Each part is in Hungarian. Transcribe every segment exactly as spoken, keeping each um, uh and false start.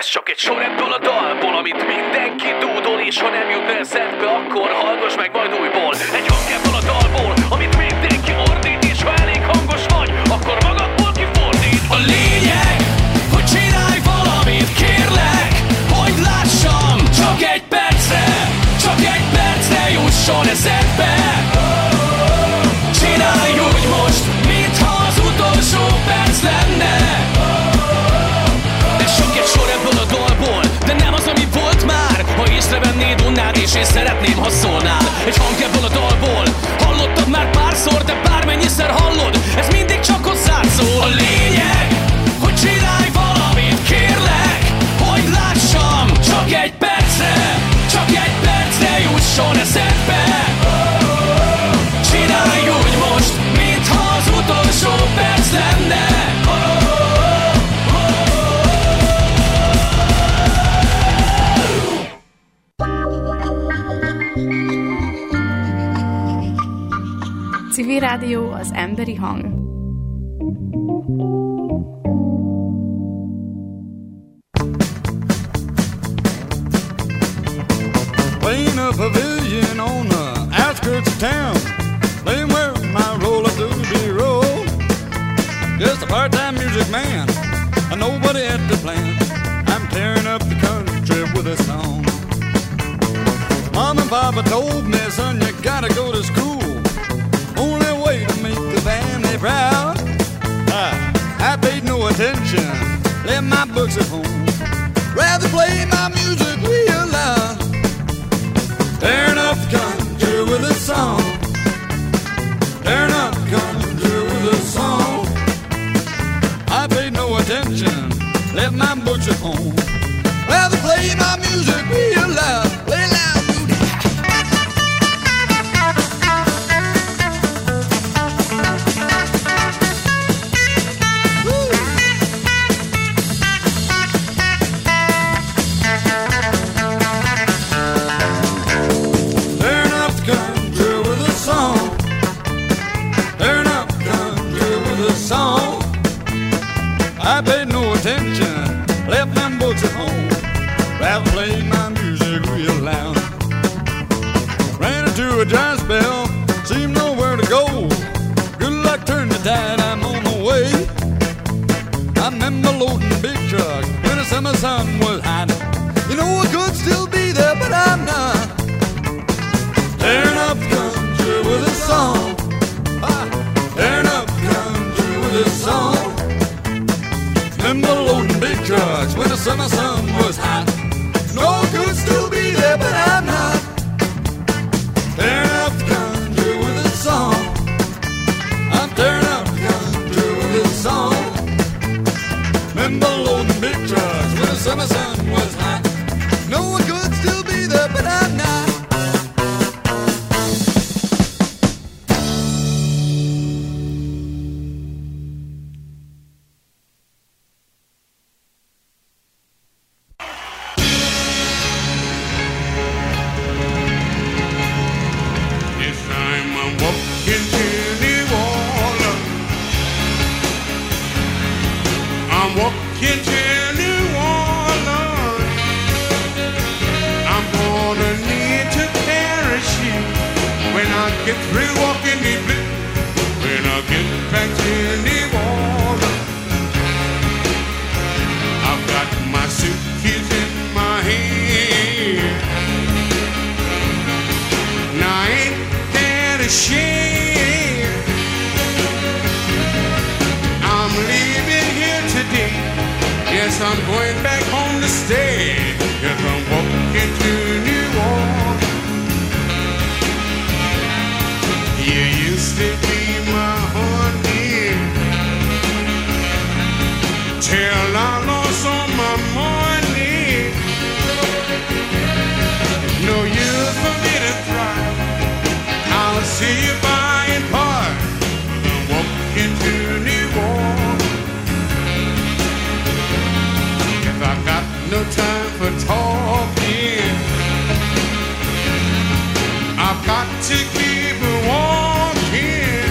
Ez csak egy sor ebből a dalból, amit mindenki dúdol, és ha nem jut eszedbe, akkor hallgass meg majd újból. Egy hang ebből a dalból, amit mindenki ordít, és ha elég hangos vagy, akkor magadból kifordít. A lényeg, hogy csinálj valamit, kérlek, hogy lássam, csak egy percre, csak egy percre jusson eszedbe. Csinálj úgy most, mintha az utolsó perc lenne. De nem az, ami volt már. Ha észrevennéd, unnád, és én szeretném, ha szólnál. Egy hang ebből a dalból, hallottad már párszor, de bármennyiszer hallod, ez mindig csak hozzád szól. A lényeg, hogy csinálj valamit, kérlek, hogy lássam, csak egy percre, csak egy percre jusson eszedbe. Csinálj úgy most, mintha az utolsó perc lenne. Civil Rádió, az emberi hang. Playing a pavilion on the outskirts of town, playing where my roller doobie roll. Just a part-time music man, and nobody at the plant. I'm tearing up the country with a song. Mom and Papa told me, son, you gotta go to school. Only way to make the family proud. I, I paid no attention, left my books at home, rather play my music real loud. Tearing up the country with a song, tearing up the country with a song. I paid no attention, left my books at home, rather play my music real loud. Play loud. I paid no attention, left them books at home, rather play my music real loud. Ran into a dry spell, seemed nowhere to go. Good luck turned the tide, I'm on the way. I remember loading big truck when the summer sun was hot. You know I could still be there, but I'm not. Tearing up the country with a song, tearing up the country with a song. Remember loading big trucks when the summer sun was hot. No, I could still be there, but I'm not. Tearing up the country with a song. I'm tearing up the country with a song. Remember loading big trucks when the summer sun was hot. No, I could still be there, but I'm not. Get through walking the blue when I get back to New Orleans. I've got my suitcase in my hand. Now ain't that a shame? I'm leaving here today. Yes, I'm going back home to stay. Yes, I'm walking to New Orleans. You used to be my honey till I lost all my money. No use for me to try. I'll see you by and by. I'm walking to New Orleans. If I got no time for talking, I've got to keep walking.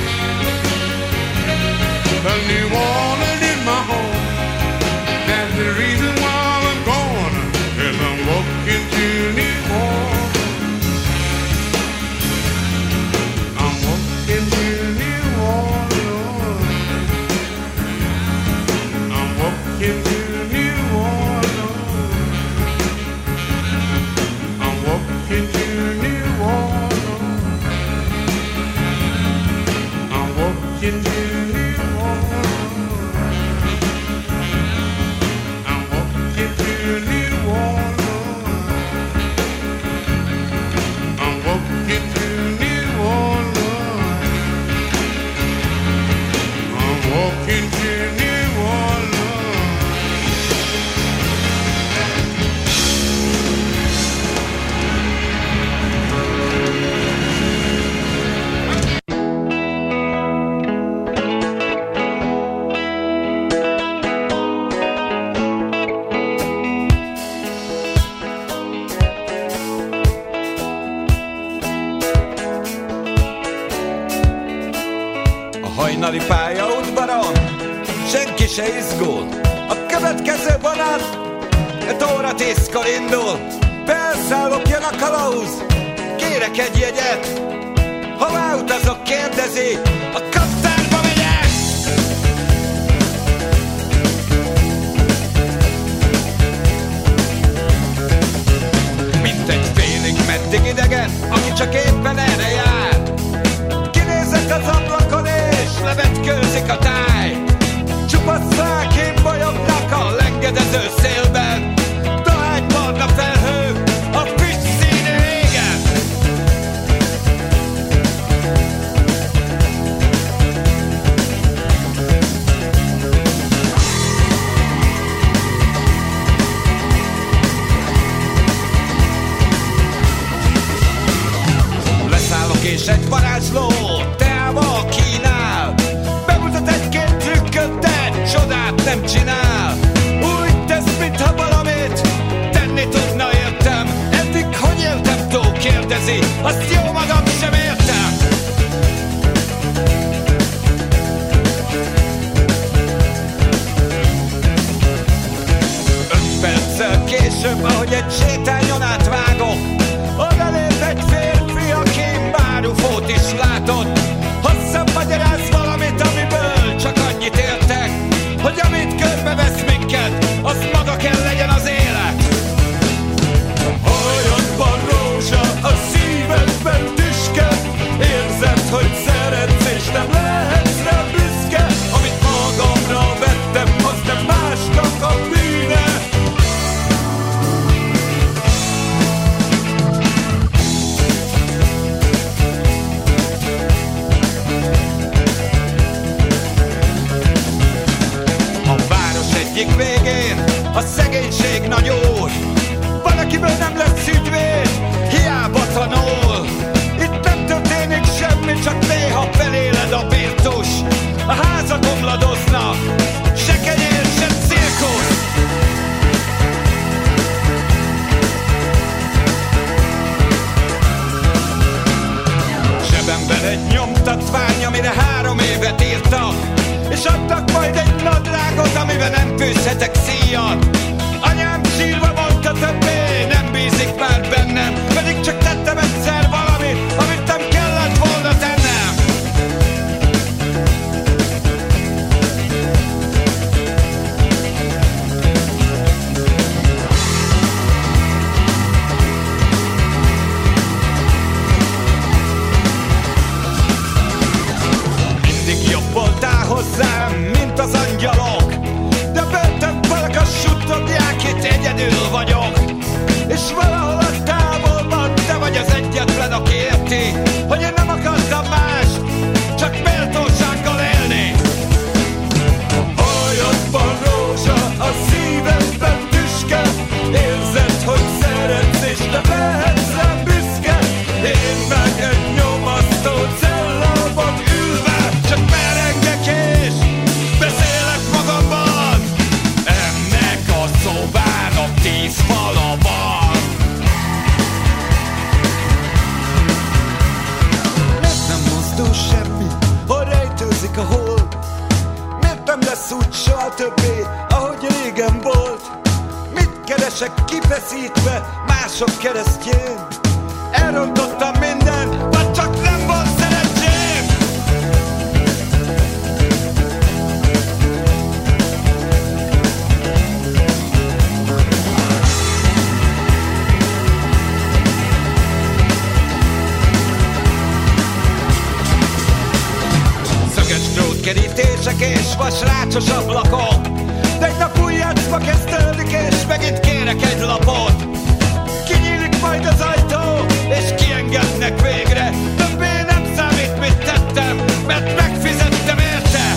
The New Orleans is my home. That's the reason why I'm gone. hajnali pályaudvaron senki se izgul. A következő vonat öt óra tízkor indul. Felszállok, jön a kalauz, kérek egy jegyet. Hová utazok, kérdezi, a kaptárba megyek. Mint egy félig meddig idegen, aki csak éppen erre jár. Kinézek az ablakon és levetkőzik a táj. Csupasz fák bolyognak a lengedező szélben. Dohány barna felhők a füst színű égen. Leszállok és egy varázsló teával kínál. Bemutat egy-két trükköt, de csodát nem csinál. Úgy tesz, mintha valamit tenni tudna, értem. Eddig hogy éltem túl, kérdezi, azt jó magam sem értem. Öt perccel később, ahogy egy sétányon átvágok, odalép egy férfi, aki már ufót is látott. Hosszabb magyaráz valamit, amiből csak annyit értek, hogy amit körbevesz minket, az maga kell legyen az élet. Hajadban rózsa, a szívedben tüske, érzed, hogy szeretsz és nem lehetsz rá büszke. Amit magamra vettem, az nem másnak a bűne. Egyik végén a szegénység nagy úr. Van, akiből nem lesz ügyvéd, hiába tanul. Itt nem történik semmi, csak néha feléled a virtus. A házak omladoznak, se kenyér, se cirkusz. Zsebemben egy nyomtatvány, amire három évet írtak, és adtak majd egy nadrágot, amiben nem fűzhetek szíjat. Anyám sírva mondta, többé nem bízik már bennem, pedig csak tettem egyszer valamit, amit nem kellett volna tennem. Mindig jobb voltál hozzám, mint az angyalok, de börtönfalak suttogják, itt egyedül vagyok. És valahol a távolban te vagy az egyetlen, aki érti, hogy én nem akartam más, csak méltósággal élni. A hajadban rózsa, a szívedben tüske, érzed, hogy szeretsz és nem lehetsz rám büszke. Én meg egy nyomasztó cellában ülve, csak merengek és beszélek magamban. Ennek a szobának tíz fala van. Miért nem mozdul semmi, hol rejtőzik a hold? Miért nem lesz úgy soha többé, ahogy régen volt? Mit keresek kifeszítve mások keresztjén? Elrontottam mindent, vagy csak nem volt szerencsém? Szöges drótkerítések és vasrácsos ablakok, de egy nap új játszma kezdődik, és megint kérek egy lapot. Kinyílik majd az ajtó, és kiengednek végre. Többé nem számít, mit tettem, mert megfizettem érte.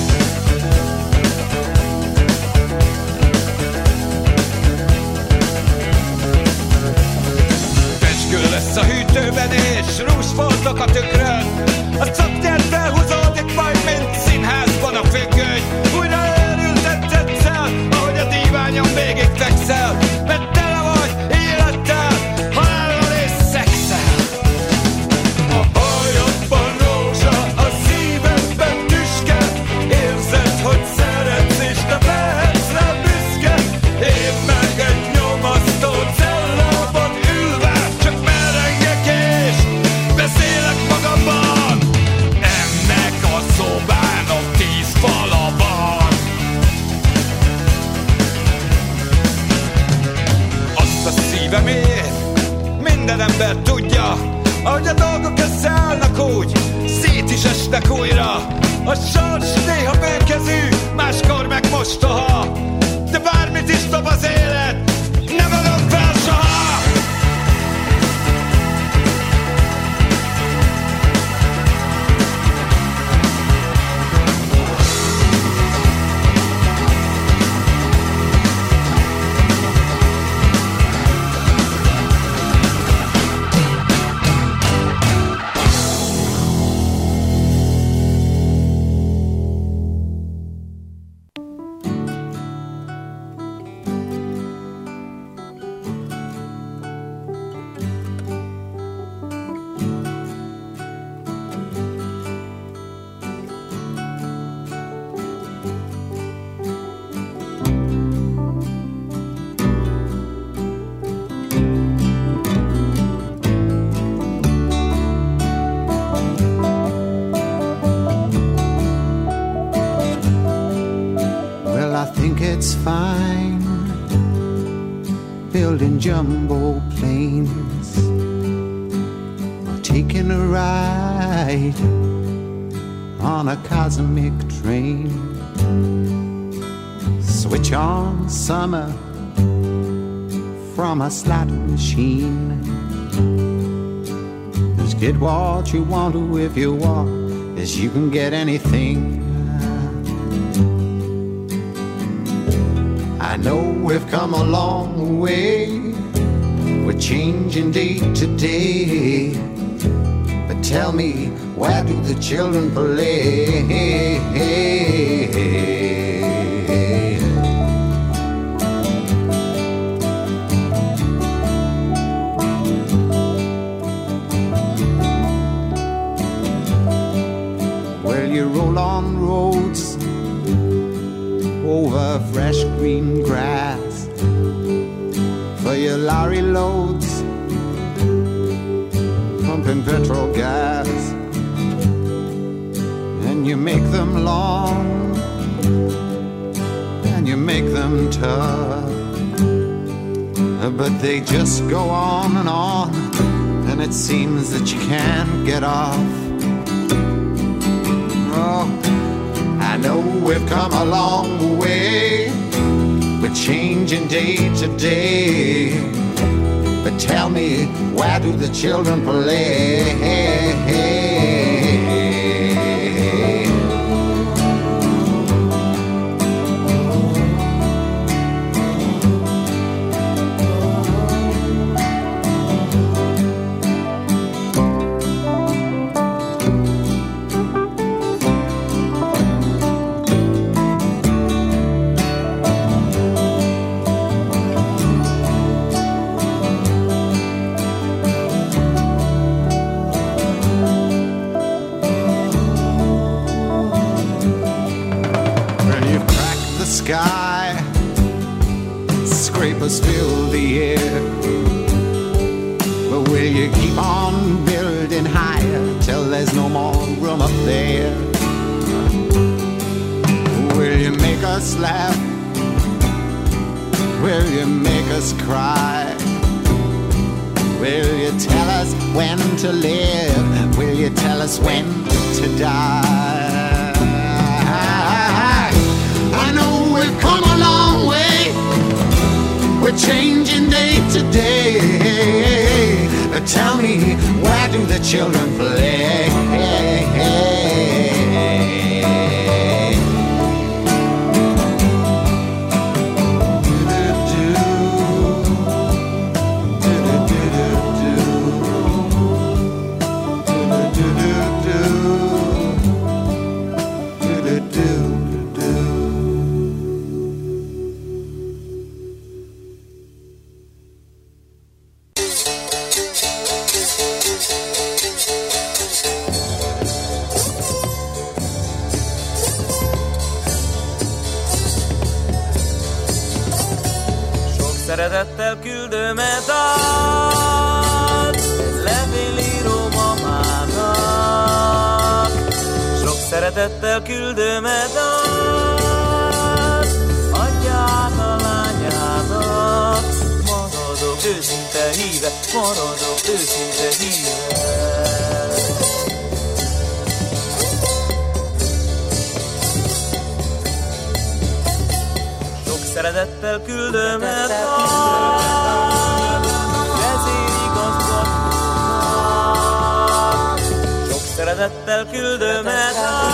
Pezsgő lesz a hűtőben, és rúzsfoltok a tükrön. A szapnyert felhúzódik majd, mint színházban a függöny. Újra őrültet tetszel, ahogy a díványon végig fekszel, mert tele vagy élettel, halállal és szexel. A hajadban rózsa, a szívedben tüske, szívem ér, minden ember tudja, ahogy a dolgok összeállnak úgy, szét is esnek újra. A sors néha bőkezű, máskor meg mostoha, de bármit is dob az élet, nem adom fel soha. It's fine building jumbo planes or taking a ride on a cosmic train. Switch on summer from a slot machine. Just get what you want to if you want, as you can get anything. I know we've come a long way, we're changing day to day, but tell me, where do the children play? Well, you roll on roads over fresh green grass for your lorry loads, pumping petrol gas, and you make them long and you make them tough, but they just go on and on, and it seems that you can't get off. Oh, I know we've come a long way, we're changing day to day, but tell me, where do the children play? Sky, scrapers fill the air, but will you keep on building higher till there's no more room up there? Will you make us laugh? Will you make us cry? Will you tell us when to live? Will you tell us when to die? I know we've come a long way, we're changing day to day, but tell me, where do the children play? Szeretettel küldöm e dalt, egy levélíró mamának. Sok szeretettel küldöm e dalt, adját a lányának. Maradok őszintén híve, maradok őszinte híve. Sok szeretettel küldöm el kezén igazgatnak. Sok szeretettel küldöm el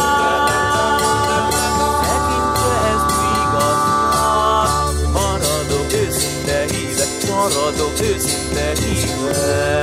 tekintve ezt igaznak. Maradok őszinte híve, maradok őszinte híve.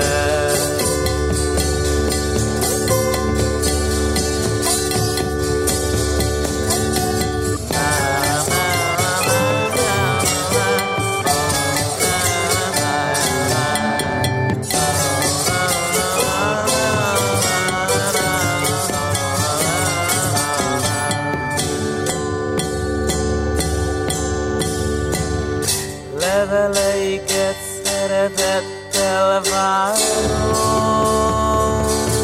Leveleiket szeretettel várom.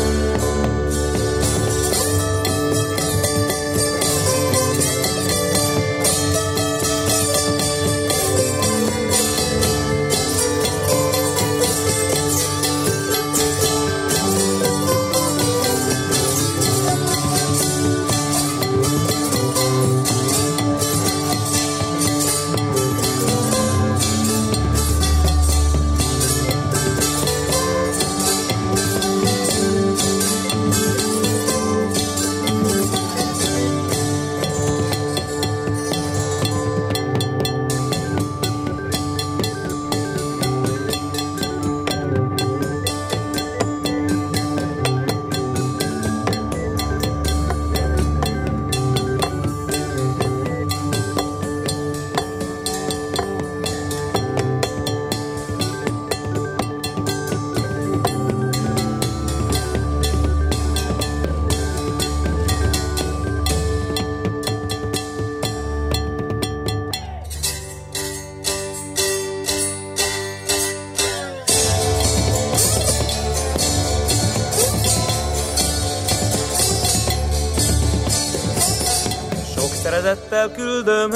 Szeretettel küldöm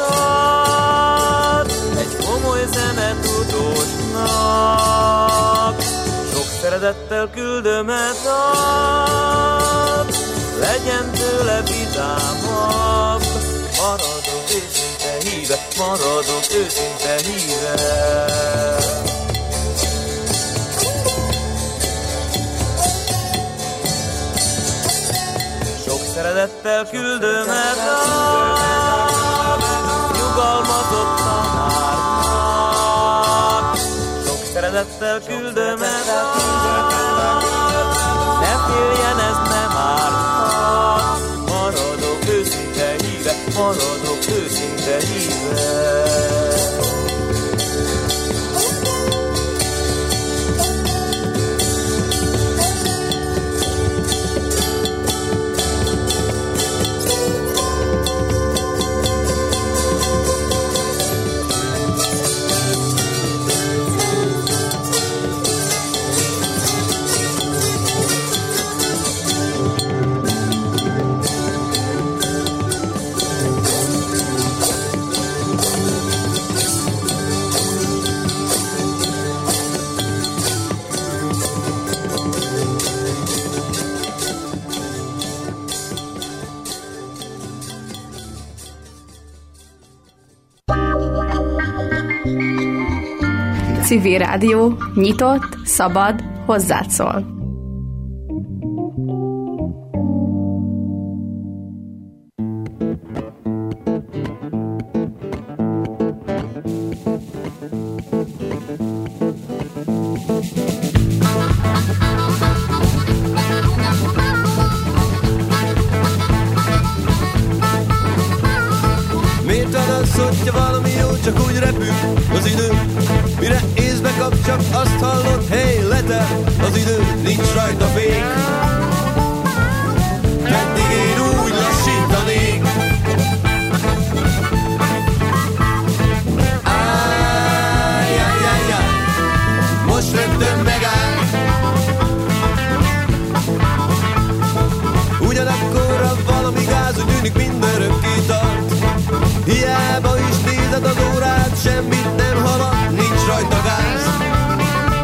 edat egy komoly zenetudósnak. Sok szeretettel küldöm edat, legyen tőle vidámabb. Maradok őszinte híve, maradok őszinte híve. Szeretettel küldöm edat nyugalmazott tanárnak. Sok szeretettel küldöm edat, ne féljen, ez nem árthat. Maradok őszinte híve, maradok őszinte híve. Civil Rádió, nyitott, szabad, hozzád szól. Miért van az, hogyha valami jó, csak úgy repül az idő? Mire észbe kap, csak azt hallod, hey, letel az idő, nincs rajta fék. Meddig én úgy lassítanék? Ájjájjájjáj, most rögtön megáll. Ugyanakkor valami gáz, úgy tűnik mindörökké tart. Hiába is nézed az órát, semmit nem halad, nincs rajta gáz.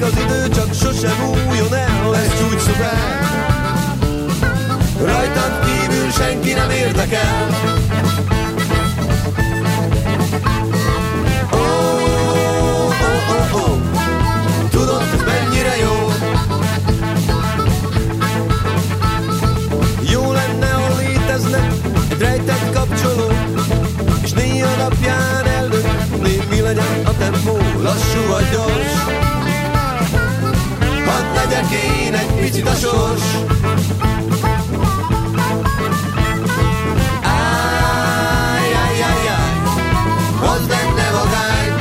Múlik az idő, csak sosem múljon el, ez csúcsszobák. Rajtad kívül senki nem érdekel. Ó, ó, ó, ó, tudod, ez mennyire jó. Jó lenne, ha létezne egy rejtett kapcsoló, és néha napján eldöntni, mi legyen a tempó, lassú vagy gyors. Hadd legyek én egy picit a sors. Áj, áj, áj, áj, az lenne vagány.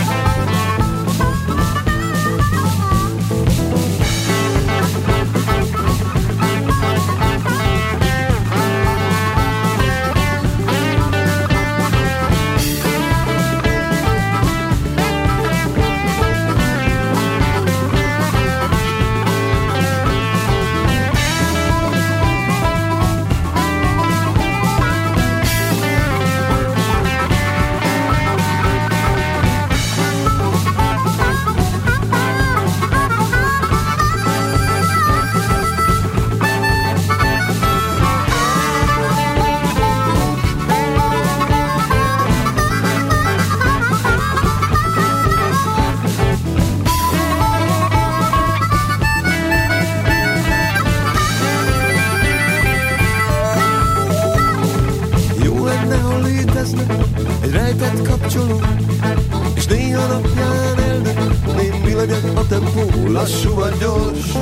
Egy rejtett kapcsoló, és néha napján eldöntném, mi legyen a tempó, lassú vagy gyors.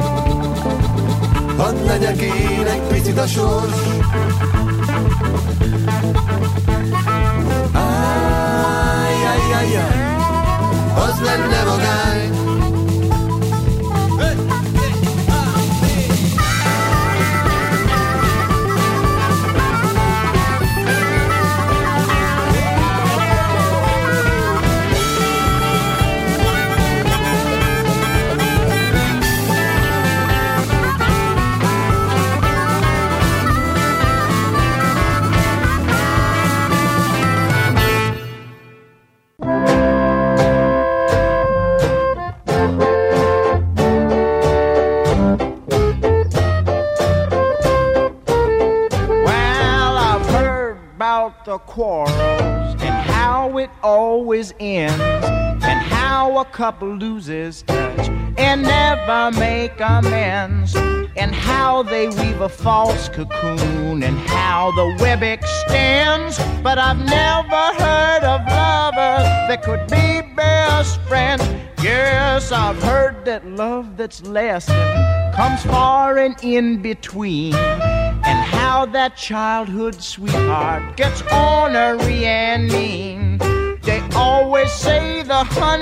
Hadd legyek én egy picit a sors. Áj, áj, áj, áj, az lenne magány. The quarrels and how it always ends, and how a couple loses touch and never make amends, and how they weave a false cocoon and how the web extends. But I've never heard of lovers that could be best friends. Yes, I've heard that love that's lasting comes far and in between, and how that childhood sweetheart gets ornery and mean. They always say the honey